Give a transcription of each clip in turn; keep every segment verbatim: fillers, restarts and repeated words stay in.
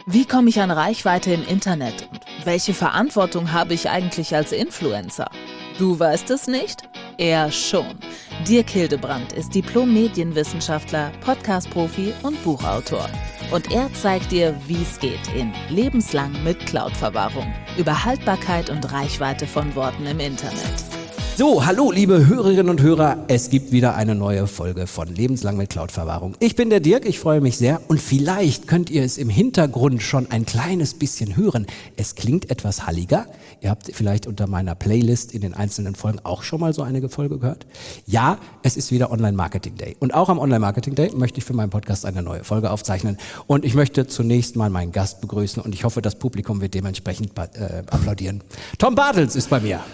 Wie komme ich an Reichweite im Internet? Und welche Verantwortung habe ich eigentlich als Influencer? Du weißt es nicht? Er schon. Dirk Hildebrandt ist Diplom-Medienwissenschaftler, Podcast-Profi und Buchautor. Und er zeigt dir, wie es geht in Lebenslang mit Cloud-Verwahrung. Über Haltbarkeit und Reichweite von Worten im Internet. So, hallo liebe Hörerinnen und Hörer, es gibt wieder eine neue Folge von Lebenslang mit Cloud-Verwahrung. Ich bin der Dirk, ich freue mich sehr und vielleicht könnt ihr es im Hintergrund schon ein kleines bisschen hören. Es klingt etwas halliger. Ihr habt vielleicht unter meiner Playlist in den einzelnen Folgen auch schon mal so eine Folge gehört. Ja, es ist wieder Online-Marketing-Day und auch am Online-Marketing-Day möchte ich für meinen Podcast eine neue Folge aufzeichnen und ich möchte zunächst mal meinen Gast begrüßen und ich hoffe, das Publikum wird dementsprechend äh, applaudieren. Tom Bartels ist bei mir.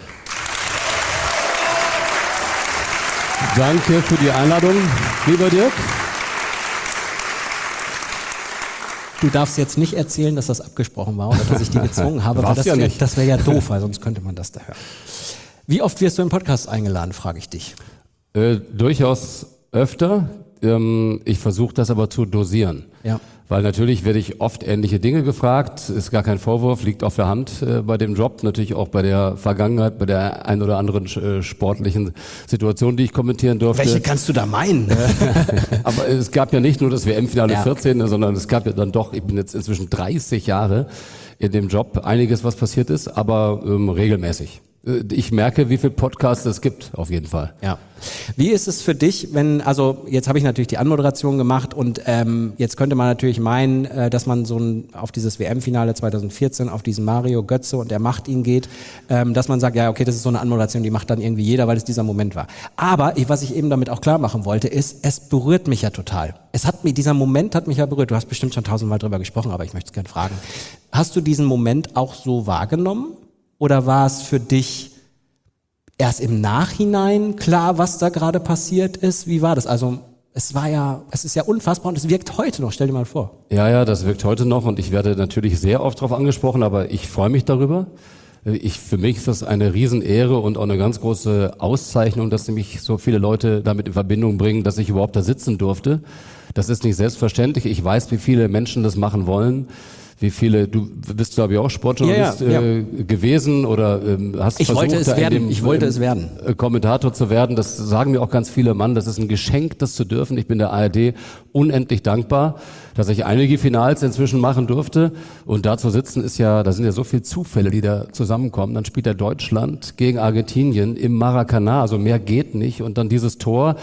Danke für die Einladung, lieber Dirk. Du darfst jetzt nicht erzählen, dass das abgesprochen war oder dass ich die gezwungen habe, weil das ja wäre nicht. wär ja doof, weil sonst könnte man das da hören. Wie oft wirst du im Podcast eingeladen, frage ich dich. Äh, durchaus öfter. Ähm, ich versuche das aber zu dosieren. Ja. Weil natürlich werde ich oft ähnliche Dinge gefragt, ist gar kein Vorwurf, liegt auf der Hand äh, bei dem Job, natürlich auch bei der Vergangenheit, bei der ein oder anderen äh, sportlichen Situation, die ich kommentieren durfte. Welche kannst du da meinen? Aber es gab ja nicht nur das W M-Finale Ja. vierzehn, sondern es gab ja dann doch, ich bin jetzt inzwischen dreißig Jahre in dem Job, einiges, was passiert ist, aber ähm, regelmäßig. Ich merke, wie viel Podcasts es gibt, auf jeden Fall. Ja. Wie ist es für dich, wenn, also jetzt habe ich natürlich die Anmoderation gemacht und ähm, jetzt könnte man natürlich meinen, äh, dass man so ein, auf dieses W M-Finale zwanzig vierzehn, auf diesen Mario Götze und der macht ihn geht, ähm, dass man sagt, ja okay, das ist so eine Anmoderation, die macht dann irgendwie jeder, weil es dieser Moment war. Aber ich, was ich eben damit auch klar machen wollte, ist, es berührt mich ja total. Es hat mich, dieser Moment hat mich ja berührt. Du hast bestimmt schon tausendmal drüber gesprochen, aber ich möchte es gerne fragen. Hast du diesen Moment auch so wahrgenommen? Oder war es für dich erst im Nachhinein klar, was da gerade passiert ist? Wie war das? Also es war ja, es ist ja unfassbar und es wirkt heute noch. Stell dir mal vor. Ja, ja, das wirkt heute noch und ich werde natürlich sehr oft darauf angesprochen, aber ich freue mich darüber. Ich, für mich ist das eine Riesenehre und auch eine ganz große Auszeichnung, dass mich so viele Leute damit in Verbindung bringen, dass ich überhaupt da sitzen durfte. Das ist nicht selbstverständlich. Ich weiß, wie viele Menschen das machen wollen. Wie viele, du bist glaube ich auch Sportjournalist ja, ja, ja. Äh, gewesen oder ähm, hast ich versucht, wollte es da in werden. dem, Ich wollte ähm, es werden. Äh, Kommentator zu werden. Das sagen mir auch ganz viele, Mann, das ist ein Geschenk, das zu dürfen. Ich bin der A R D unendlich dankbar, dass ich einige Finals inzwischen machen durfte. Und da zu sitzen ist ja, da sind ja so viele Zufälle, die da zusammenkommen. Dann spielt er Deutschland gegen Argentinien im Maracanã, also mehr geht nicht. Und dann dieses Tor.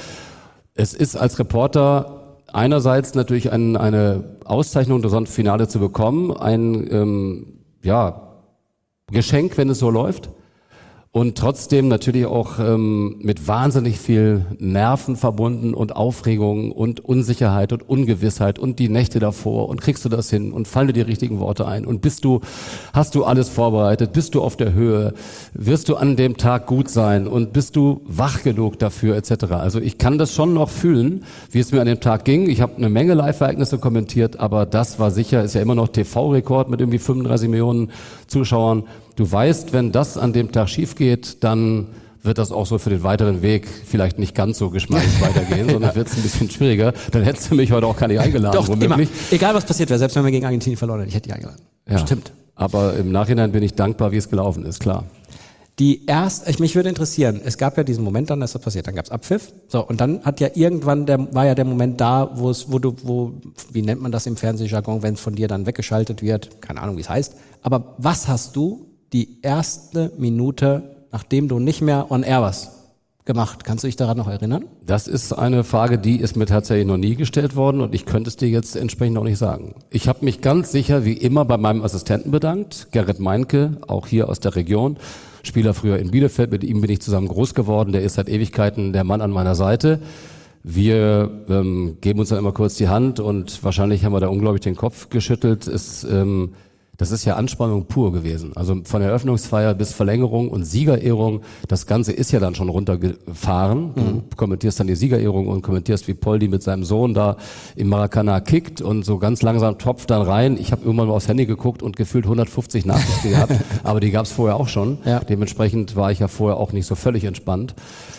Es ist als Reporter einerseits natürlich ein, eine Auszeichnung, das Finale zu bekommen, ein ähm, ja, Geschenk, wenn es so läuft. Und trotzdem natürlich auch ähm, mit wahnsinnig viel Nerven verbunden und Aufregung und Unsicherheit und Ungewissheit und die Nächte davor und kriegst du das hin und fallen dir die richtigen Worte ein und bist du, hast du alles vorbereitet, bist du auf der Höhe, wirst du an dem Tag gut sein und bist du wach genug dafür et cetera. Also ich kann das schon noch fühlen, wie es mir an dem Tag ging. Ich habe eine Menge Live-Ereignisse kommentiert, aber das war sicher, ist ja immer noch T V-Rekord mit irgendwie fünfunddreißig Millionen Zuschauern. Du weißt, wenn das an dem Tag schief geht, dann wird das auch so für den weiteren Weg vielleicht nicht ganz so geschmeidig weitergehen, sondern wird es ein bisschen schwieriger. Dann hättest du mich heute auch gar nicht eingeladen. Doch, womöglich. immer. Egal was passiert wäre, selbst wenn wir gegen Argentinien verloren hätten, ich hätte die eingeladen. Ja. Stimmt. Aber im Nachhinein bin ich dankbar, wie es gelaufen ist, klar. Die erst, ich, mich würde interessieren, es gab ja diesen Moment dann, dass das passiert, dann gab es Abpfiff, so, und dann hat ja irgendwann, der, war ja der Moment da, wo es, wo du, wo, wie nennt man das im Fernsehjargon, wenn es von dir dann weggeschaltet wird, keine Ahnung, wie es heißt, aber was hast du die erste Minute, nachdem du nicht mehr on air warst, gemacht? Kannst du dich daran noch erinnern? Das ist eine Frage, die ist mir tatsächlich noch nie gestellt worden und ich könnte es dir jetzt entsprechend auch nicht sagen. Ich habe mich ganz sicher wie immer bei meinem Assistenten bedankt, Gerrit Meinke, auch hier aus der Region, Spieler früher in Bielefeld, mit ihm bin ich zusammen groß geworden, der ist seit Ewigkeiten der Mann an meiner Seite. Wir ähm, geben uns dann immer kurz die Hand und wahrscheinlich haben wir da unglaublich den Kopf geschüttelt. Es, ähm, das ist ja Anspannung pur gewesen. Also von Eröffnungsfeier bis Verlängerung und Siegerehrung, das Ganze ist ja dann schon runtergefahren. Du mhm. kommentierst dann die Siegerehrung und kommentierst, wie Poldi mit seinem Sohn da im Maracanã kickt und so ganz langsam tropft dann rein. Ich habe irgendwann mal aufs Handy geguckt und gefühlt hundertfünfzig Nachrichten gehabt, aber die gab es vorher auch schon. Ja. Dementsprechend war ich ja vorher auch nicht so völlig entspannt.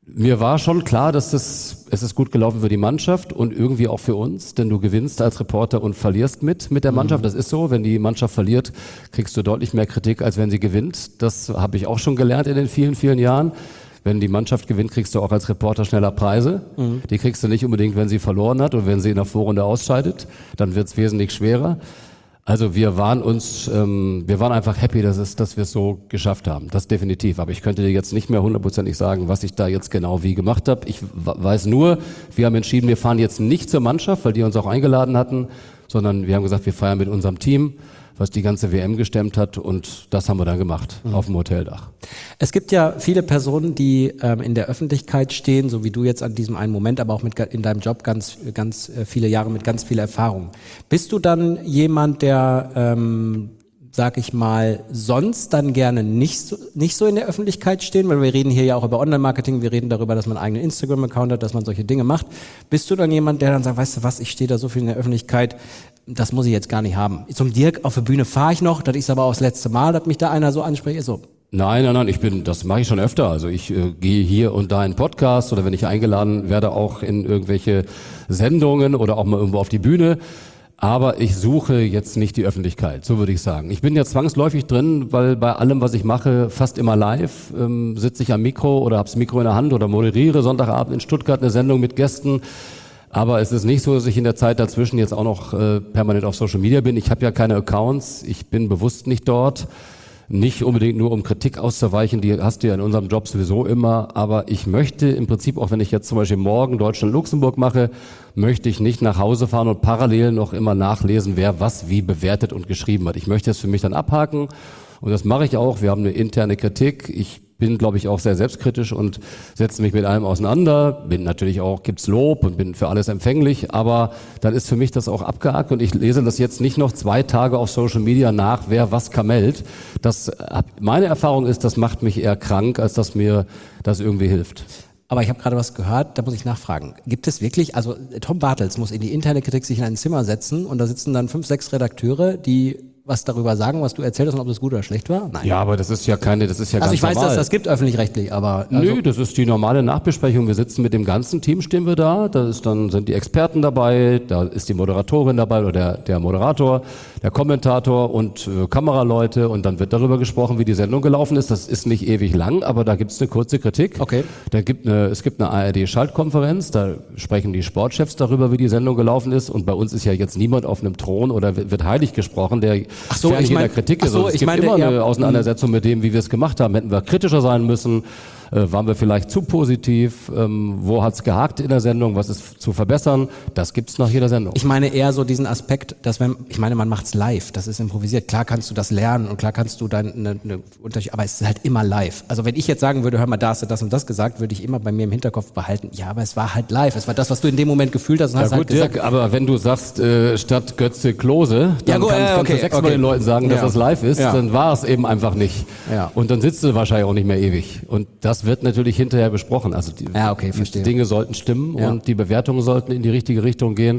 Mir war schon klar, dass es, es ist gut gelaufen für die Mannschaft und irgendwie auch für uns, denn du gewinnst als Reporter und verlierst mit mit der Mannschaft. Das ist so, wenn die Mannschaft verliert, kriegst du deutlich mehr Kritik, als wenn sie gewinnt. Das habe ich auch schon gelernt in den vielen, vielen Jahren. Wenn die Mannschaft gewinnt, kriegst du auch als Reporter schneller Preise. Mhm. Die kriegst du nicht unbedingt, wenn sie verloren hat und wenn sie in der Vorrunde ausscheidet. Dann wird es wesentlich schwerer. Also wir waren uns, ähm, wir waren einfach happy, dass, es, dass wir es so geschafft haben. Das definitiv. Aber ich könnte dir jetzt nicht mehr hundertprozentig sagen, was ich da jetzt genau wie gemacht habe. Ich weiß nur, wir haben entschieden, wir fahren jetzt nicht zur Mannschaft, weil die uns auch eingeladen hatten, sondern wir haben gesagt, wir feiern mit unserem Team, was die ganze W M gestemmt hat, und das haben wir dann gemacht, mhm. auf dem Hoteldach. Es gibt ja viele Personen, die ähm, in der Öffentlichkeit stehen, so wie du jetzt an diesem einen Moment, aber auch mit in deinem Job ganz, ganz äh, viele Jahre mit ganz viel Erfahrung. Bist du dann jemand, der, ähm, sag ich mal, sonst dann gerne nicht so, nicht so in der Öffentlichkeit stehen? Weil wir reden hier ja auch über Online-Marketing, wir reden darüber, dass man einen eigenen Instagram-Account hat, dass man solche Dinge macht. Bist du dann jemand, der dann sagt, weißt du was, ich stehe da so viel in der Öffentlichkeit, das muss ich jetzt gar nicht haben. Zum Dirk auf der Bühne fahre ich noch, das ist aber auch das letzte Mal, dass mich da einer so anspricht. So. Nein, nein, nein, ich bin, das mache ich schon öfter. Also ich äh, gehe hier und da in Podcast oder wenn ich eingeladen werde, auch in irgendwelche Sendungen oder auch mal irgendwo auf die Bühne. Aber ich suche jetzt nicht die Öffentlichkeit, so würde ich sagen. Ich bin ja zwangsläufig drin, weil bei allem, was ich mache, fast immer live, ähm, sitze ich am Mikro oder habe das Mikro in der Hand oder moderiere Sonntagabend in Stuttgart eine Sendung mit Gästen. Aber es ist nicht so, dass ich in der Zeit dazwischen jetzt auch noch äh, permanent auf Social Media bin. Ich habe ja keine Accounts, ich bin bewusst nicht dort. Nicht unbedingt nur, um Kritik auszuweichen, die hast du ja in unserem Job sowieso immer. Aber ich möchte im Prinzip, auch wenn ich jetzt zum Beispiel morgen Deutschland-Luxemburg mache, möchte ich nicht nach Hause fahren und parallel noch immer nachlesen, wer was wie bewertet und geschrieben hat. Ich möchte es für mich dann abhaken und das mache ich auch. Wir haben eine interne Kritik. Ich bin, glaube ich, auch sehr selbstkritisch und setze mich mit allem auseinander. Bin natürlich auch, gibt's Lob und bin für alles empfänglich, aber dann ist für mich das auch abgehakt und ich lese das jetzt nicht noch zwei Tage auf Social Media nach, wer was kamelt. Das, meine Erfahrung ist, das macht mich eher krank, als dass mir das irgendwie hilft. Aber ich habe gerade was gehört, da muss ich nachfragen. Gibt es wirklich, also Tom Bartels muss in die interne Kritik sich in ein Zimmer setzen und da sitzen dann fünf, sechs Redakteure, die was darüber sagen, was du erzählt hast und ob das gut oder schlecht war? Nein. Ja, aber das ist ja keine, das ist ja also ganz ich weiß, normal. dass das gibt öffentlich-rechtlich, aber... Also Nö, das ist die normale Nachbesprechung. Wir sitzen mit dem ganzen Team, stehen wir da. Da ist dann, sind die Experten dabei, da ist die Moderatorin dabei oder der, der Moderator, der Kommentator und äh, Kameraleute und dann wird darüber gesprochen, wie die Sendung gelaufen ist. Das ist nicht ewig lang, aber da gibt's eine kurze Kritik. Okay. Da gibt eine, es gibt eine A R D-Schaltkonferenz, da sprechen die Sportchefs darüber, wie die Sendung gelaufen ist und bei uns ist ja jetzt niemand auf einem Thron oder wird, wird heilig gesprochen, der Ach so, ich mein, Kritik ist. so, es ich gibt meine, immer ja, eine Auseinandersetzung mit dem, wie wir es gemacht haben. Hätten wir kritischer sein müssen? Äh, waren wir vielleicht zu positiv? Ähm, wo hat's gehakt in der Sendung? Was ist zu verbessern? Das gibt's nach jeder Sendung. Ich meine eher so diesen Aspekt, dass wenn, ich meine, man macht's live, das ist improvisiert. Klar kannst du das lernen und klar kannst du dann eine, eine Unterschied, aber es ist halt immer live. Also wenn ich jetzt sagen würde, hör mal, da hast du das und das gesagt, würde ich immer bei mir im Hinterkopf behalten, ja, aber es war halt live. Es war das, was du in dem Moment gefühlt hast und ja, hast gut, halt gesagt. Dirk, aber wenn du sagst, äh, statt Götze Klose, dann ja, gut, kann, äh, kannst okay, du sechsmal okay. den Leuten sagen, dass ja. das live ist, ja. dann war es eben einfach nicht. Ja. Und dann sitzt du wahrscheinlich auch nicht mehr ewig. Und das wird natürlich hinterher besprochen. Also die, ja, okay, die Dinge sollten stimmen ja. und die Bewertungen sollten in die richtige Richtung gehen.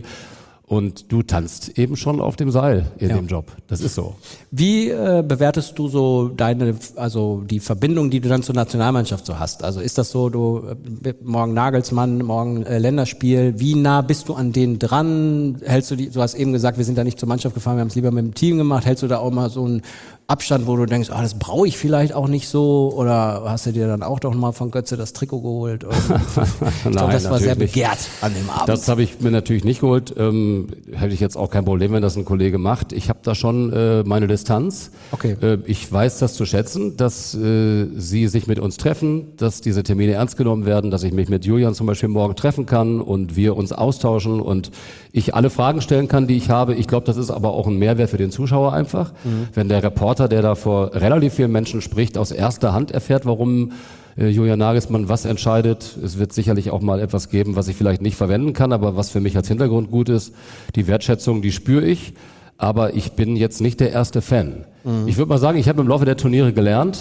Und du tanzt eben schon auf dem Seil in ja. dem Job. Das ist so. Wie äh, bewertest du so deine, also die Verbindung, die du dann zur Nationalmannschaft so hast? Also ist das so, du äh, morgen Nagelsmann, morgen äh, Länderspiel, wie nah bist du an denen dran? Hältst du die, du hast eben gesagt, wir sind da nicht zur Mannschaft gefahren, wir haben es lieber mit dem Team gemacht. Hältst du da auch mal so einen Abstand, wo du denkst, ah, das brauche ich vielleicht auch nicht so? Oder hast du dir dann auch doch mal von Götze das Trikot geholt? ich glaube, das war sehr begehrt an dem Abend. Das habe ich mir natürlich nicht geholt. Ähm, hätte ich jetzt auch kein Problem, wenn das ein Kollege macht. Ich habe da schon äh, meine Distanz. Okay. Äh, ich weiß das zu schätzen, dass äh, Sie sich mit uns treffen, dass diese Termine ernst genommen werden, dass ich mich mit Julian zum Beispiel morgen treffen kann und wir uns austauschen und ich alle Fragen stellen kann, die ich habe. Ich glaube, das ist aber auch ein Mehrwert für den Zuschauer einfach, mhm. wenn der Reporter, der da vor relativ vielen Menschen spricht, aus erster Hand erfährt, warum äh, Julian Nagelsmann was entscheidet. Es wird sicherlich auch mal etwas geben, was ich vielleicht nicht verwenden kann, aber was für mich als Hintergrund gut ist. Die Wertschätzung, die spüre ich, aber ich bin jetzt nicht der erste Fan. Mhm. Ich würde mal sagen, ich habe im Laufe der Turniere gelernt,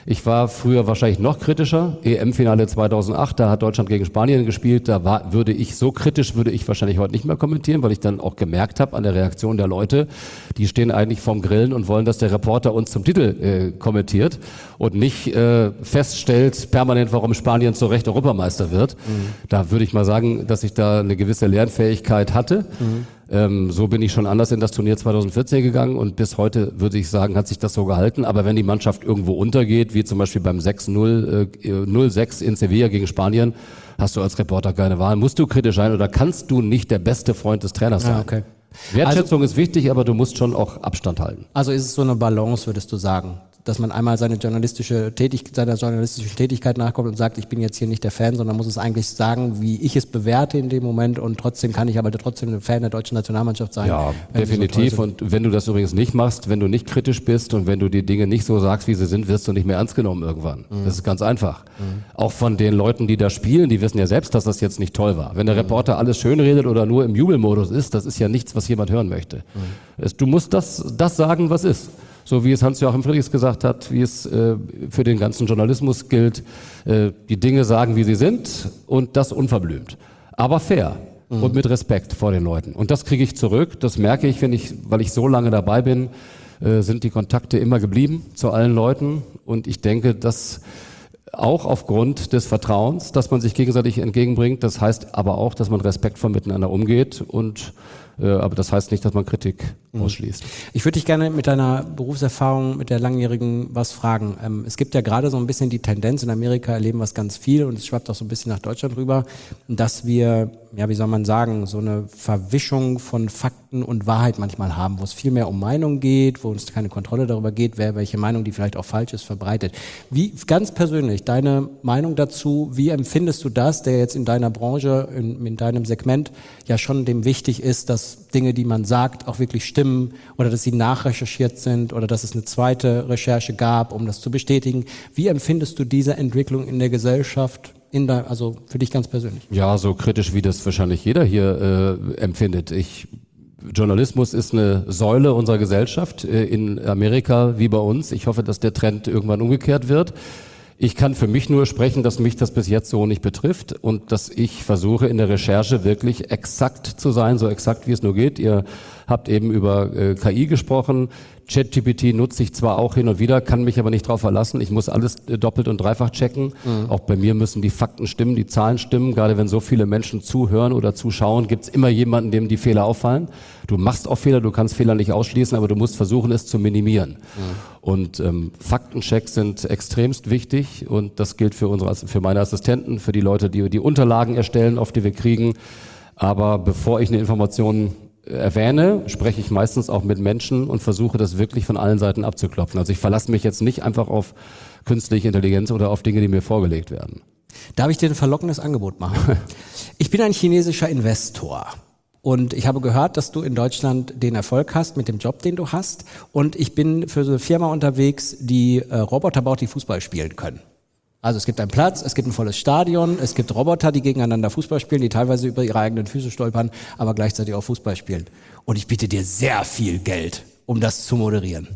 Ich war früher wahrscheinlich noch kritischer. E M-Finale zweitausendacht, da hat Deutschland gegen Spanien gespielt. Da war, würde ich so kritisch, würde ich wahrscheinlich heute nicht mehr kommentieren, weil ich dann auch gemerkt habe an der Reaktion der Leute, die stehen eigentlich vorm Grillen und wollen, dass der Reporter uns zum Titel äh, kommentiert und nicht äh, feststellt permanent, warum Spanien zu Recht Europameister wird. Mhm. Da würde ich mal sagen, dass ich da eine gewisse Lernfähigkeit hatte. Mhm. Ähm, so bin ich schon anders in das Turnier zweitausendvierzehn gegangen und bis heute würde ich sagen, hat sich das so gehalten. Aber wenn die Mannschaft irgendwo untergeht, wie zum Beispiel beim sechs null, äh, null sechs in Sevilla gegen Spanien, hast du als Reporter keine Wahl. Musst du kritisch sein oder kannst du nicht der beste Freund des Trainers sein? Ah, okay. Wertschätzung also, ist wichtig, aber du musst schon auch Abstand halten. Also ist es so eine Balance, würdest du sagen? Dass man einmal seine journalistische Tätig- seiner journalistischen Tätigkeit nachkommt und sagt, ich bin jetzt hier nicht der Fan, sondern muss es eigentlich sagen, wie ich es bewerte in dem Moment und trotzdem kann ich aber trotzdem ein Fan der deutschen Nationalmannschaft sein. Ja, definitiv. So und wenn du das übrigens nicht machst, wenn du nicht kritisch bist und wenn du die Dinge nicht so sagst, wie sie sind, wirst du nicht mehr ernst genommen irgendwann. Mhm. Das ist ganz einfach. Mhm. Auch von den Leuten, die da spielen, die wissen ja selbst, dass das jetzt nicht toll war. Wenn der Reporter alles schön redet oder nur im Jubelmodus ist, das ist ja nichts, was jemand hören möchte. Mhm. Du musst das, das sagen, was ist. So wie es Hans-Joachim Friedrichs gesagt hat, wie es äh, für den ganzen Journalismus gilt, äh, die Dinge sagen, wie sie sind und das unverblümt. Aber fair mhm. und mit Respekt vor den Leuten. Und das kriege ich zurück, das merke ich, wenn ich, weil ich so lange dabei bin, äh, sind die Kontakte immer geblieben zu allen Leuten. Und ich denke, dass auch aufgrund des Vertrauens, dass man sich gegenseitig entgegenbringt, das heißt aber auch, dass man respektvoll miteinander umgeht und Äh, aber das heißt nicht, dass man Kritik mhm. ausschließt. Ich würde dich gerne mit deiner Berufserfahrung, mit der langjährigen was fragen. Ähm, es gibt ja gerade so ein bisschen die Tendenz, in Amerika erleben wir es ganz viel und es schwappt auch so ein bisschen nach Deutschland rüber, dass wir, ja wie soll man sagen, so eine Verwischung von Fakten und Wahrheit manchmal haben, wo es viel mehr um Meinung geht, wo uns keine Kontrolle darüber geht, wer welche Meinung, die vielleicht auch falsch ist, verbreitet. Wie, ganz persönlich, deine Meinung dazu, wie empfindest du das, der jetzt in deiner Branche, in, in deinem Segment ja schon dem wichtig ist, dass Dinge, die man sagt, auch wirklich stimmen oder dass sie nachrecherchiert sind oder dass es eine zweite Recherche gab, um das zu bestätigen. Wie empfindest du diese Entwicklung in der Gesellschaft, in der, also für dich ganz persönlich? Ja, so kritisch, wie das wahrscheinlich jeder hier äh, empfindet. Ich, Journalismus ist eine Säule unserer Gesellschaft, äh, in Amerika wie bei uns. Ich hoffe, dass der Trend irgendwann umgekehrt wird. Ich kann für mich nur sprechen, dass mich das bis jetzt so nicht betrifft und dass ich versuche in der Recherche wirklich exakt zu sein, so exakt wie es nur geht. Ihr habt eben über äh, K I gesprochen. ChatGPT nutze ich zwar auch hin und wieder, kann mich aber nicht drauf verlassen. Ich muss alles äh, doppelt und dreifach checken. Mhm. Auch bei mir müssen die Fakten stimmen, die Zahlen stimmen. Gerade wenn so viele Menschen zuhören oder zuschauen, gibt es immer jemanden, dem die Fehler auffallen. Du machst auch Fehler, du kannst Fehler nicht ausschließen, aber du musst versuchen, es zu minimieren. Mhm. Und ähm, Faktenchecks sind extremst wichtig und das gilt für unsere, für meine Assistenten, für die Leute, die die Unterlagen erstellen, oft die wir kriegen. Aber bevor ich eine Information erwähne, spreche ich meistens auch mit Menschen und versuche das wirklich von allen Seiten abzuklopfen. Also ich verlasse mich jetzt nicht einfach auf künstliche Intelligenz oder auf Dinge, die mir vorgelegt werden. Darf ich dir ein verlockendes Angebot machen? Ich bin ein chinesischer Investor. Und ich habe gehört, dass du in Deutschland den Erfolg hast mit dem Job, den du hast. Und ich bin für so eine Firma unterwegs, die äh, Roboter baut, die Fußball spielen können. Also es gibt einen Platz, es gibt ein volles Stadion, es gibt Roboter, die gegeneinander Fußball spielen, die teilweise über ihre eigenen Füße stolpern, aber gleichzeitig auch Fußball spielen. Und ich biete dir sehr viel Geld, um das zu moderieren.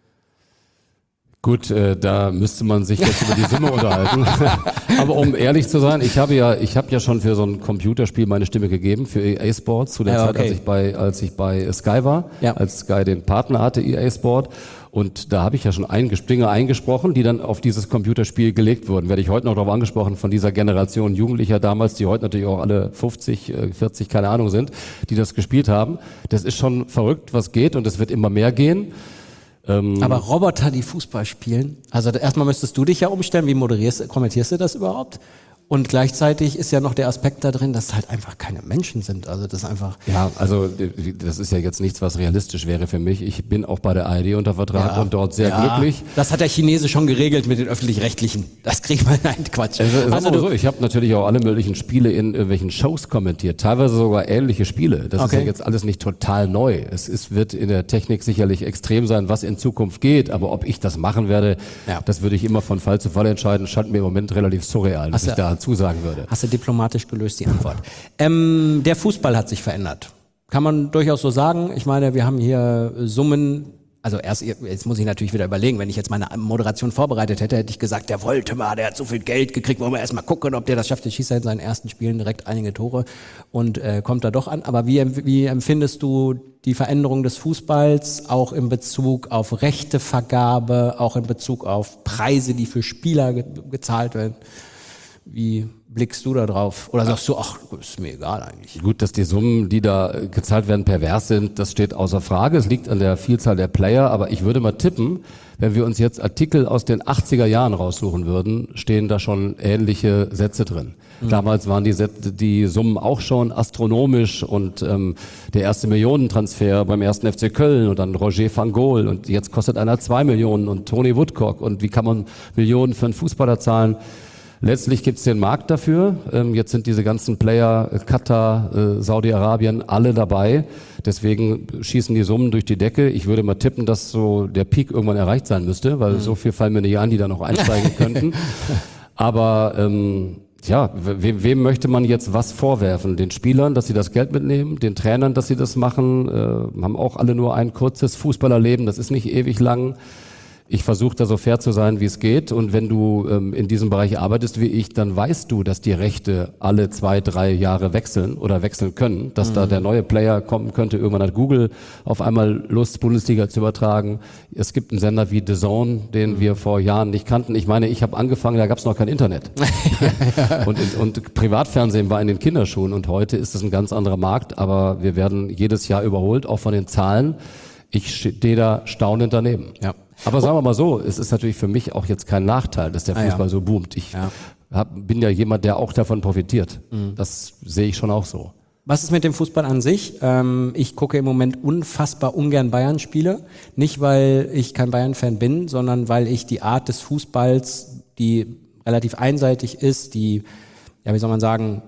Gut, äh, da müsste man sich jetzt über die Summe unterhalten. Aber um ehrlich zu sein, ich habe ja, ich habe ja schon für so ein Computerspiel meine Stimme gegeben für E A Sports zu der ja, Zeit, okay. als ich bei, als ich bei Sky war, ja. als Sky den Partner hatte, E A Sport. Und da habe ich ja schon einges- Dinge eingesprochen, die dann auf dieses Computerspiel gelegt wurden. Werde ich heute noch darauf angesprochen von dieser Generation Jugendlicher damals, die heute natürlich auch alle fünfzig, vierzig, keine Ahnung sind, die das gespielt haben. Das ist schon verrückt, was geht und es wird immer mehr gehen. Aber Roboter, die Fußball spielen, also erstmal müsstest du dich ja umstellen, wie moderierst, kommentierst du das überhaupt? Und gleichzeitig ist ja noch der Aspekt da drin, dass es halt einfach keine Menschen sind. Also das ist einfach... Ja, also das ist ja jetzt nichts, was realistisch wäre für mich. Ich bin auch bei der A R D unter Vertrag ja, und dort sehr ja, glücklich. Das hat der Chinese schon geregelt mit den Öffentlich-Rechtlichen. Das kriegt man, nein, Quatsch. Also, also du, so, ich habe natürlich auch alle möglichen Spiele in irgendwelchen Shows kommentiert, teilweise sogar ähnliche Spiele. Das okay. ist ja jetzt alles nicht total neu. Es ist, wird in der Technik sicherlich extrem sein, was in Zukunft geht. Aber ob ich das machen werde, ja. das würde ich immer von Fall zu Fall entscheiden. Scheint mir im Moment relativ surreal, dass ich da zusagen würde. Hast du diplomatisch gelöst, die Antwort. Ähm, der Fußball hat sich verändert. Kann man durchaus so sagen. Ich meine, wir haben hier Summen Also erst, jetzt muss ich natürlich wieder überlegen, wenn ich jetzt meine Moderation vorbereitet hätte, hätte ich gesagt, der wollte mal, der hat so viel Geld gekriegt, wollen wir erst mal gucken, ob der das schafft. Der schießt ja in seinen ersten Spielen direkt einige Tore und äh, kommt da doch an. Aber wie, wie empfindest du die Veränderung des Fußballs, auch in Bezug auf Rechtevergabe, auch in Bezug auf Preise, die für Spieler ge- gezahlt werden? Wie blickst du da drauf? Oder sagst du, ach, ist mir egal eigentlich? Gut, dass die Summen, die da gezahlt werden, pervers sind, das steht außer Frage. Es liegt an der Vielzahl der Player, aber ich würde mal tippen, wenn wir uns jetzt Artikel aus den achtziger Jahren raussuchen würden, stehen da schon ähnliche Sätze drin. Mhm. Damals waren die, Sätze, die Summen auch schon astronomisch und ähm, der erste Millionentransfer beim ersten F C Köln und dann Roger van Gool und jetzt kostet einer zwei Millionen und Tony Woodcock und wie kann man Millionen für einen Fußballer zahlen? Letztlich gibt's den Markt dafür. Ähm, jetzt sind diese ganzen Player, äh, Katar, äh, Saudi-Arabien, alle dabei. Deswegen schießen die Summen durch die Decke. Ich würde mal tippen, dass so der Peak irgendwann erreicht sein müsste, weil mhm. so viel fallen mir nicht an, die da noch einsteigen könnten. Aber ähm, ja, we- wem möchte man jetzt was vorwerfen? Den Spielern, dass sie das Geld mitnehmen, den Trainern, dass sie das machen, äh, haben auch alle nur ein kurzes Fußballerleben, das ist nicht ewig lang. Ich versuche da so fair zu sein, wie es geht. Und wenn du ähm, in diesem Bereich arbeitest wie ich, dann weißt du, dass die Rechte alle zwei, drei Jahre wechseln oder wechseln können. Dass mhm. da der neue Player kommen könnte. Irgendwann hat Google auf einmal Lust, Bundesliga zu übertragen. Es gibt einen Sender wie D A Z N, den mhm. wir vor Jahren nicht kannten. Ich meine, ich habe angefangen, da gab es noch kein Internet. und, und Privatfernsehen war in den Kinderschuhen. Und heute ist es ein ganz anderer Markt. Aber wir werden jedes Jahr überholt, auch von den Zahlen. Ich stehe da staunend daneben. Ja. Aber sagen wir mal so, es ist natürlich für mich auch jetzt kein Nachteil, dass der Fußball ah, ja. so boomt. Ich ja. hab, bin ja jemand, der auch davon profitiert. Mhm. Das sehe ich schon auch so. Was ist mit dem Fußball an sich? Ähm, ich gucke im Moment unfassbar ungern Bayern-Spiele. Nicht, weil ich kein Bayern-Fan bin, sondern weil ich die Art des Fußballs, die relativ einseitig ist, die, ja, wie soll man sagen,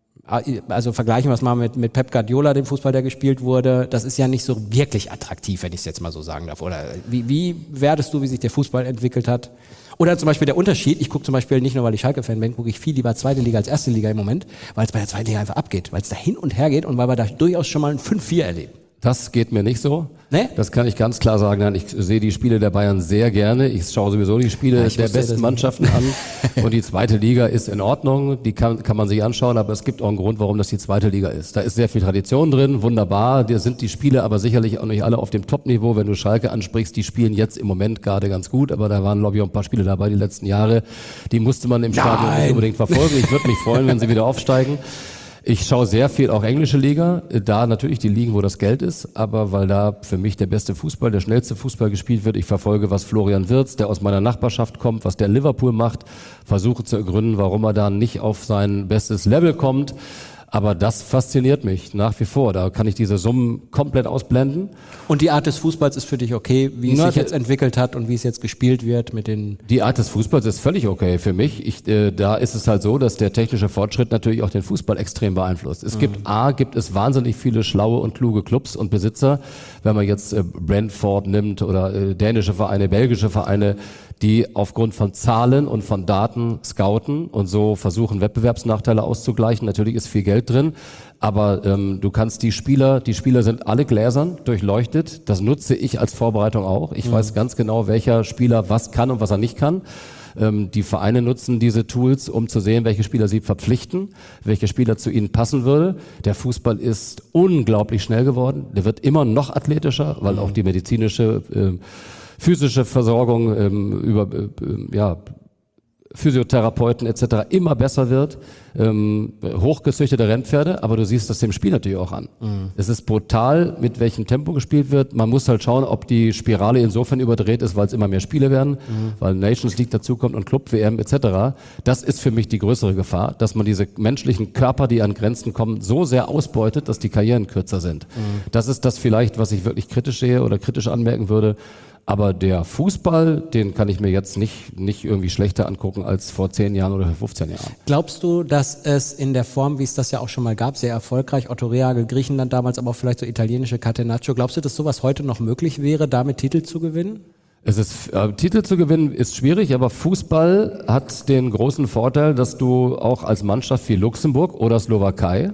also vergleichen wir es mal mit, mit Pep Guardiola, dem Fußball, der gespielt wurde. Das ist ja nicht so wirklich attraktiv, wenn ich es jetzt mal so sagen darf. Oder wie, wie wertest du, wie sich der Fußball entwickelt hat? Oder zum Beispiel der Unterschied, ich gucke zum Beispiel nicht nur, weil ich Schalke-Fan bin, gucke ich viel lieber zweite Liga als erste Liga im Moment, weil es bei der zweiten Liga einfach abgeht, weil es da hin und her geht und weil wir da durchaus schon mal ein fünf vier erleben. Das geht mir nicht so. Nee? Das kann ich ganz klar sagen. Nein, ich sehe die Spiele der Bayern sehr gerne. Ich schaue sowieso die Spiele ja, der besten Mannschaften an. Und die zweite Liga ist in Ordnung. Die kann, kann man sich anschauen. Aber es gibt auch einen Grund, warum das die zweite Liga ist. Da ist sehr viel Tradition drin. Wunderbar. Da sind die Spiele aber sicherlich auch nicht alle auf dem Top-Niveau. Wenn du Schalke ansprichst, die spielen jetzt im Moment gerade ganz gut. Aber da waren, glaube ich, auch ein paar Spiele dabei die letzten Jahre. Die musste man im Stadion nicht unbedingt verfolgen. Ich würde mich freuen, wenn sie wieder aufsteigen. Ich schaue sehr viel auch englische Liga, da natürlich die Ligen, wo das Geld ist, aber weil da für mich der beste Fußball, der schnellste Fußball gespielt wird. Ich verfolge, was Florian Wirtz, der aus meiner Nachbarschaft kommt, was der in Liverpool macht, versuche zu ergründen, warum er da nicht auf sein bestes Level kommt. Aber das fasziniert mich nach wie vor. Da kann ich diese Summen komplett ausblenden. Und die Art des Fußballs ist für dich okay, wie es Na, sich jetzt entwickelt hat und wie es jetzt gespielt wird mit den... Die Art des Fußballs ist völlig okay für mich. Ich, äh, da ist es halt so, dass der technische Fortschritt natürlich auch den Fußball extrem beeinflusst. Es mhm. gibt A, gibt es wahnsinnig viele schlaue und kluge Clubs und Besitzer. Wenn man jetzt äh, Brentford nimmt oder äh, dänische Vereine, belgische Vereine, die aufgrund von Zahlen und von Daten scouten und so versuchen, Wettbewerbsnachteile auszugleichen. Natürlich ist viel Geld drin, aber ähm, du kannst die Spieler, die Spieler sind alle gläsern, durchleuchtet. Das nutze ich als Vorbereitung auch. Ich mhm. weiß ganz genau, welcher Spieler was kann und was er nicht kann. Ähm, die Vereine nutzen diese Tools, um zu sehen, welche Spieler sie verpflichten, welche Spieler zu ihnen passen würde. Der Fußball ist unglaublich schnell geworden. Der wird immer noch athletischer, weil mhm. auch die medizinische äh, physische Versorgung ähm, über äh, ja, Physiotherapeuten et cetera immer besser wird, ähm, hochgezüchtete Rennpferde, aber du siehst das dem Spiel natürlich auch an. Mhm. Es ist brutal, mit welchem Tempo gespielt wird. Man muss halt schauen, ob die Spirale insofern überdreht ist, weil es immer mehr Spiele werden, mhm. weil Nations League dazukommt und Club-W M et cetera. Das ist für mich die größere Gefahr, dass man diese menschlichen Körper, die an Grenzen kommen, so sehr ausbeutet, dass die Karrieren kürzer sind. Mhm. Das ist das vielleicht, was ich wirklich kritisch sehe oder kritisch anmerken würde. Aber der Fußball, den kann ich mir jetzt nicht, nicht irgendwie schlechter angucken als vor zehn Jahren oder fünfzehn Jahren. Glaubst du, dass es in der Form, wie es das ja auch schon mal gab, sehr erfolgreich, Otto Rehhagel, Griechenland damals, aber auch vielleicht so italienische Catenaccio, glaubst du, dass sowas heute noch möglich wäre, damit Titel zu gewinnen? Es ist, äh, Titel zu gewinnen ist schwierig, aber Fußball hat den großen Vorteil, dass du auch als Mannschaft wie Luxemburg oder Slowakei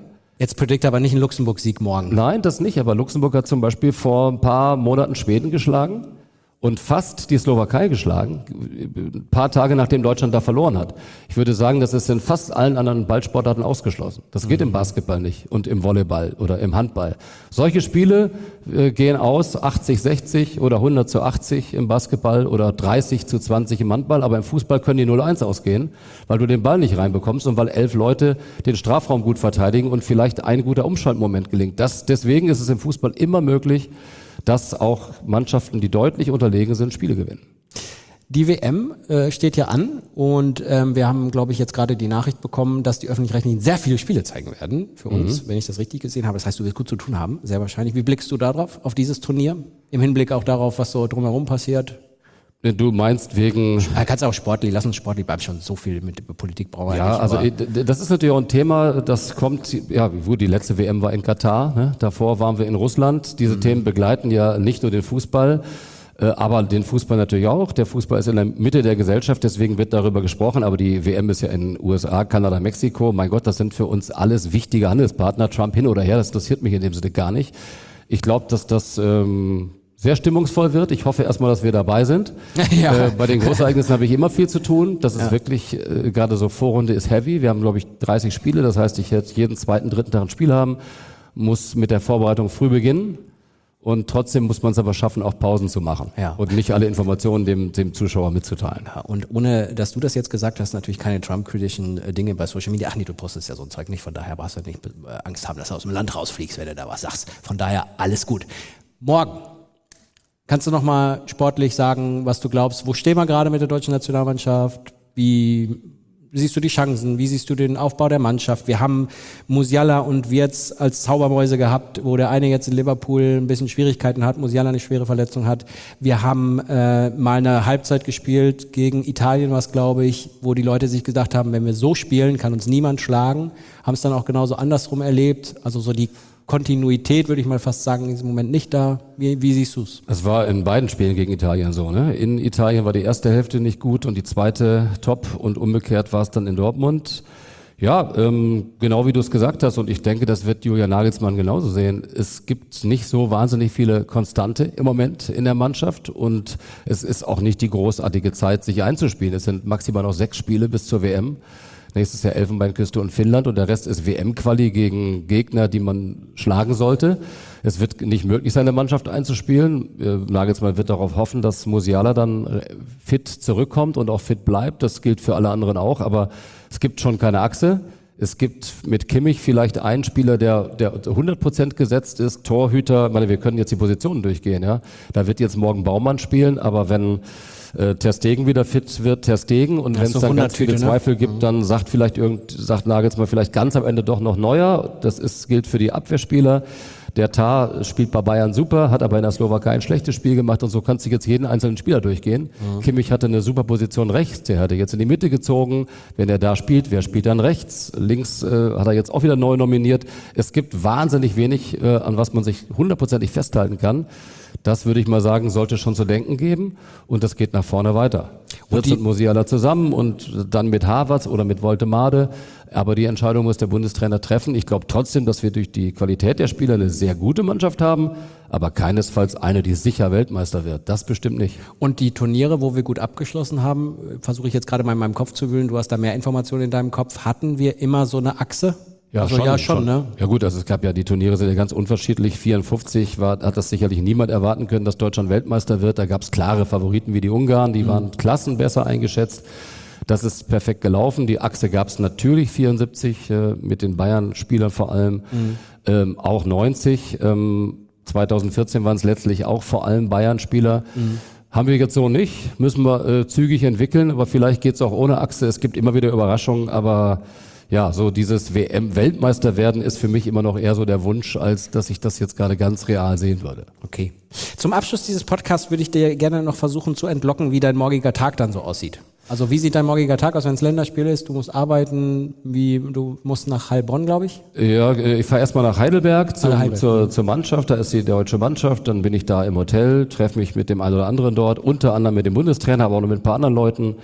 Jetzt predict aber nicht einen Luxemburg-Sieg morgen. Nein, das nicht, aber Luxemburg hat zum Beispiel vor ein paar Monaten Schweden geschlagen und fast die Slowakei geschlagen, ein paar Tage nachdem Deutschland da verloren hat. Ich würde sagen, das ist in fast allen anderen Ballsportarten ausgeschlossen. Das geht mhm. im Basketball nicht und im Volleyball oder im Handball. Solche Spiele äh, gehen aus achtzig sechzig oder hundert zu achtzig im Basketball oder dreißig zu zwanzig im Handball, aber im Fußball können die null eins ausgehen, weil du den Ball nicht reinbekommst und weil elf Leute den Strafraum gut verteidigen und vielleicht ein guter Umschaltmoment gelingt. Das, deswegen ist es im Fußball immer möglich, dass auch Mannschaften, die deutlich unterlegen sind, Spiele gewinnen. Die W M äh, steht ja an und ähm, wir haben, glaube ich, jetzt gerade die Nachricht bekommen, dass die Öffentlich-Rechtlichen sehr viele Spiele zeigen werden für uns, mhm. wenn ich das richtig gesehen habe. Das heißt, du wirst gut zu tun haben, sehr wahrscheinlich. Wie blickst du da drauf, auf dieses Turnier? Im Hinblick auch darauf, was so drumherum passiert? Du meinst wegen... Ja, kannst auch sportlich, lass uns sportlich bleiben, schon so viel mit Politik brauchen wir ja, nicht. Also das ist natürlich auch ein Thema, das kommt, ja, gut, die letzte W M war in Katar, ne? Davor waren wir in Russland. Diese mhm. Themen begleiten ja nicht nur den Fußball, äh, aber den Fußball natürlich auch. Der Fußball ist in der Mitte der Gesellschaft, deswegen wird darüber gesprochen, aber die W M ist ja in U S A, Kanada, Mexiko. Mein Gott, das sind für uns alles wichtige Handelspartner, Trump hin oder her, das interessiert mich in dem Sinne gar nicht. Ich glaube, dass das... Ähm, sehr stimmungsvoll wird. Ich hoffe erstmal, dass wir dabei sind. Ja. Äh, bei den Großereignissen habe ich immer viel zu tun. Das ist ja. wirklich, äh, gerade so Vorrunde ist heavy. Wir haben, glaube ich, dreißig Spiele. Das heißt, ich werde jeden zweiten, dritten Tag ein Spiel haben, muss mit der Vorbereitung früh beginnen. Und trotzdem muss man es aber schaffen, auch Pausen zu machen. Ja. Und nicht alle Informationen dem, dem Zuschauer mitzuteilen. Ja, und ohne, dass du das jetzt gesagt hast, natürlich keine Trump-kritischen Dinge bei Social Media. Ach nee, du postest ja so ein Zeug nicht. Von daher brauchst du nicht Angst haben, dass du aus dem Land rausfliegst, wenn du da was sagst. Von daher alles gut. Morgen. Kannst du noch mal sportlich sagen, was du glaubst? Wo stehen wir gerade mit der deutschen Nationalmannschaft? Wie siehst du die Chancen? Wie siehst du den Aufbau der Mannschaft? Wir haben Musiala und Wirtz als Zaubermäuse gehabt, wo der eine jetzt in Liverpool ein bisschen Schwierigkeiten hat, Musiala eine schwere Verletzung hat. Wir haben äh, mal eine Halbzeit gespielt gegen Italien, was glaube ich, wo die Leute sich gedacht haben, wenn wir so spielen, kann uns niemand schlagen. Haben es dann auch genauso andersrum erlebt. Also so die Kontinuität, würde ich mal fast sagen, ist im Moment nicht da. Wie, wie siehst du es? Es war in beiden Spielen gegen Italien so. Ne? In Italien war die erste Hälfte nicht gut und die zweite top und umgekehrt war es dann in Dortmund. Ja, ähm, genau wie du es gesagt hast und ich denke, das wird Julian Nagelsmann genauso sehen. Es gibt nicht so wahnsinnig viele Konstante im Moment in der Mannschaft und es ist auch nicht die großartige Zeit, sich einzuspielen. Es sind maximal noch sechs Spiele bis zur W M. Nächstes Jahr Elfenbeinküste und Finnland und der Rest ist W M-Quali gegen Gegner, die man schlagen sollte. Es wird nicht möglich sein, eine Mannschaft einzuspielen. Äh, Nagelsmann wird darauf hoffen, dass Musiala dann fit zurückkommt und auch fit bleibt. Das gilt für alle anderen auch, aber es gibt schon keine Achse. Es gibt mit Kimmich vielleicht einen Spieler, der, der hundert Prozent gesetzt ist, Torhüter. Ich meine, wir können jetzt die Positionen durchgehen, ja. Da wird jetzt morgen Baumann spielen, aber wenn äh, Ter Stegen wieder fit wird, Ter Stegen und wenn es dann ganz viele Zweifel gibt, dann sagt vielleicht irgend, sagt Nagelsmann vielleicht ganz am Ende doch noch Neuer. Das ist, gilt für die Abwehrspieler. Der Tar spielt bei Bayern super, hat aber in der Slowakei ein schlechtes Spiel gemacht und so kannst du jetzt jeden einzelnen Spieler durchgehen. Mhm. Kimmich hatte eine super Position rechts, der hatte jetzt in die Mitte gezogen. Wenn er da spielt, wer spielt dann rechts? Links äh, hat er jetzt auch wieder neu nominiert. Es gibt wahnsinnig wenig, äh, an was man sich hundertprozentig festhalten kann. Das würde ich mal sagen, sollte schon zu denken geben und das geht nach vorne weiter. Wirtz und Musiala zusammen und dann mit Havertz oder mit Woltemade. Aber die Entscheidung muss der Bundestrainer treffen. Ich glaube trotzdem, dass wir durch die Qualität der Spieler eine sehr gute Mannschaft haben, aber keinesfalls eine, die sicher Weltmeister wird. Das bestimmt nicht. Und die Turniere, wo wir gut abgeschlossen haben, versuche ich jetzt gerade mal in meinem Kopf zu wühlen, du hast da mehr Informationen in deinem Kopf, hatten wir immer so eine Achse? Ja, also schon, ja, schon, schon, ne? Ja gut, also es gab ja, die Turniere sind ja ganz unterschiedlich. vierundfünfzig war, hat das sicherlich niemand erwarten können, dass Deutschland Weltmeister wird. Da gab es klare Favoriten wie die Ungarn, die mhm. waren Klassen besser eingeschätzt. Das ist perfekt gelaufen. Die Achse gab es natürlich vierundsiebzig, äh, mit den Bayern-Spielern vor allem, mhm. ähm, auch neunzig. Ähm, zweitausendvierzehn waren es letztlich auch vor allem Bayern-Spieler. Mhm. Haben wir jetzt so nicht, müssen wir äh, zügig entwickeln, aber vielleicht geht's auch ohne Achse. Es gibt immer wieder Überraschungen, aber ja, so dieses W M-Weltmeister werden ist für mich immer noch eher so der Wunsch, als dass ich das jetzt gerade ganz real sehen würde. Okay. Zum Abschluss dieses Podcasts würde ich dir gerne noch versuchen zu entlocken, wie dein morgiger Tag dann so aussieht. Also wie sieht dein morgiger Tag aus, wenn es Länderspiel ist? Du musst arbeiten, wie du musst nach Heilbronn, glaube ich? Ja, ich fahre erstmal nach Heidelberg, zum, Heidelberg. Zur, zur Mannschaft, da ist die deutsche Mannschaft, dann bin ich da im Hotel, treffe mich mit dem einen oder anderen dort, unter anderem mit dem Bundestrainer, aber auch noch mit ein paar anderen Leuten.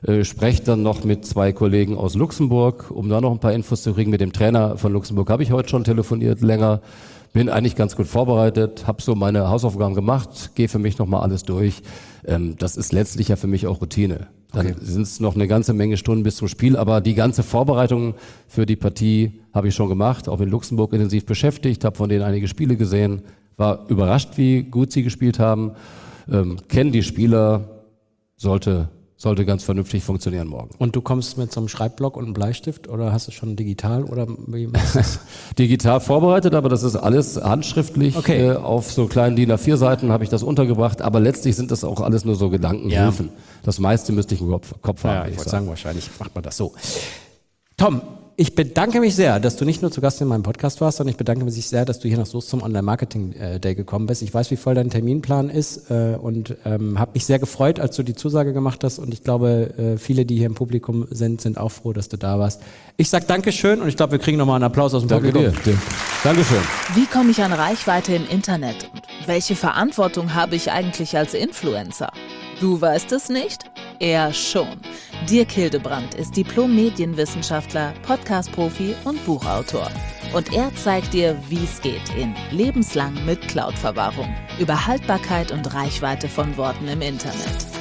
äh, spreche dann noch mit zwei Kollegen aus Luxemburg, um da noch ein paar Infos zu kriegen. Mit dem Trainer von Luxemburg habe ich heute schon telefoniert, länger. Bin eigentlich ganz gut vorbereitet, habe so meine Hausaufgaben gemacht, gehe für mich nochmal alles durch. Ähm, das ist letztlich ja für mich auch Routine. Dann okay. sind es noch eine ganze Menge Stunden bis zum Spiel, aber die ganze Vorbereitung für die Partie habe ich schon gemacht, auch in Luxemburg intensiv beschäftigt, habe von denen einige Spiele gesehen, war überrascht, wie gut sie gespielt haben, ähm, kenne die Spieler, sollte sollte ganz vernünftig funktionieren morgen. Und du kommst mit so einem Schreibblock und einem Bleistift oder hast du schon digital oder wie machst du das? Digital vorbereitet, aber das ist alles handschriftlich. Okay. Äh, auf so kleinen D I N A vier Seiten habe ich das untergebracht, aber letztlich sind das auch alles nur so Gedankenhilfen. Ja. Das meiste müsste ich im Kopf, Kopf haben. Ja, ich wollte sagen, wahrscheinlich macht man das so. Tom, ich bedanke mich sehr, dass du nicht nur zu Gast in meinem Podcast warst, sondern ich bedanke mich sehr, dass du hier nach Soest zum Online-Marketing-Day gekommen bist. Ich weiß, wie voll dein Terminplan ist äh, und ähm, habe mich sehr gefreut, als du die Zusage gemacht hast und ich glaube, äh, viele, die hier im Publikum sind, sind auch froh, dass du da warst. Ich sag Dankeschön und ich glaube, wir kriegen nochmal einen Applaus aus dem Danke Publikum. Dir. Dankeschön. Wie komme ich an Reichweite im Internet und welche Verantwortung habe ich eigentlich als Influencer? Du weißt es nicht? Er schon. Dirk Hildebrandt ist Diplom-Medienwissenschaftler, Podcast-Profi und Buchautor. Und er zeigt dir, wie es geht in Lebenslang mit Cloud-Verwahrung über Haltbarkeit und Reichweite von Worten im Internet.